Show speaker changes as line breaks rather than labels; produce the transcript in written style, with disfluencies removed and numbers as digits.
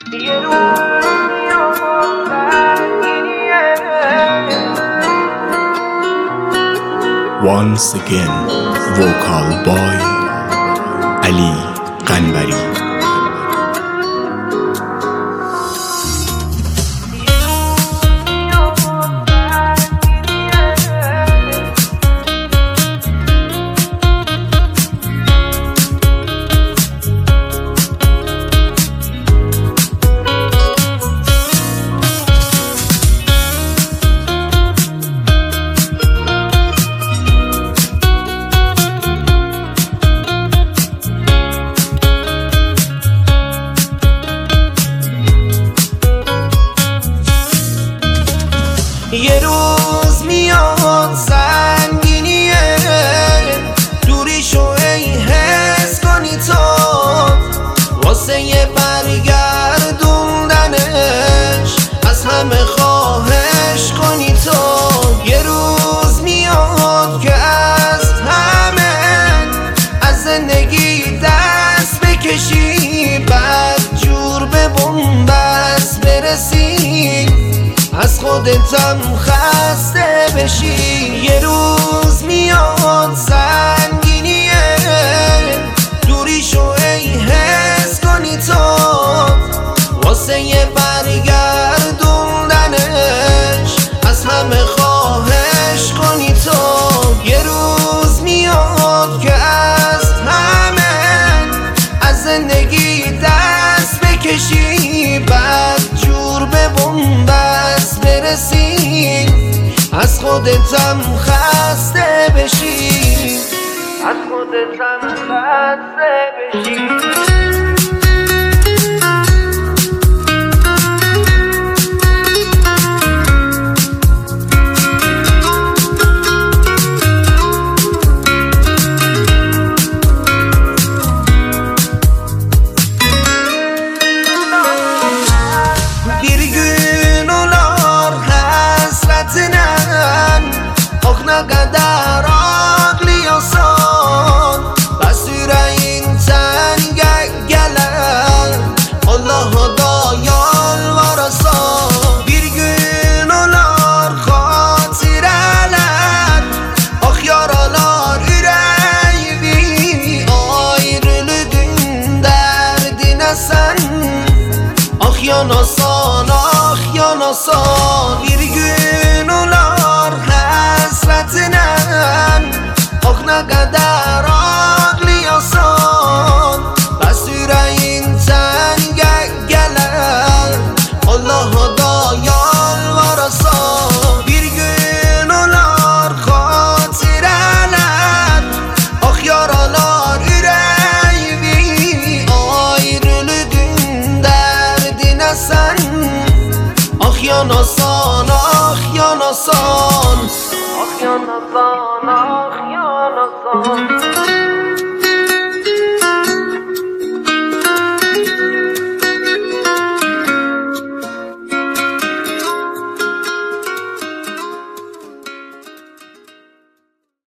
یه روز میاد سنگینیه.
Once again, vocal by Ali Qanbari.
یه روز میاد سنگینیه، دوریشو ای حس کنی تو، واسه یه برگردوندنش از همه خواهش کنی تو. یه روز میاد که از همه از زندگی دست بکشی، بعد جور به بنبست برسی، از خودتم خسته بشی. یه روز میاد سنگینیه، دوریشو ای حس کنی تو، واسه یه برگردوندنش از همه خواهش کنی تو. یه روز میاد که از همه از زندگی دست بکشی، بعد جور به بنبست برسی، از خودتم خسته بشی، از خودتم خسته بشی. Ne kadar ağlıyorsan, bas yüreğinden gelen Allah'a da yalvarasan, bir gün olar hatireler, ah yaralar yüreğimi, ayrılığın derdine sen ah yanasan, ah yanasan. Bir gün olar hasretinen, ah ne kadar ağlıyorsan, bas yüreğinden gelen Allah'a da yalvarasan, bir gün olar hatireler, ah yaralar yüreğimi, ayrılığın derdine sen ah yanasan, ah yanasan, ah yanasan, ah yanasan.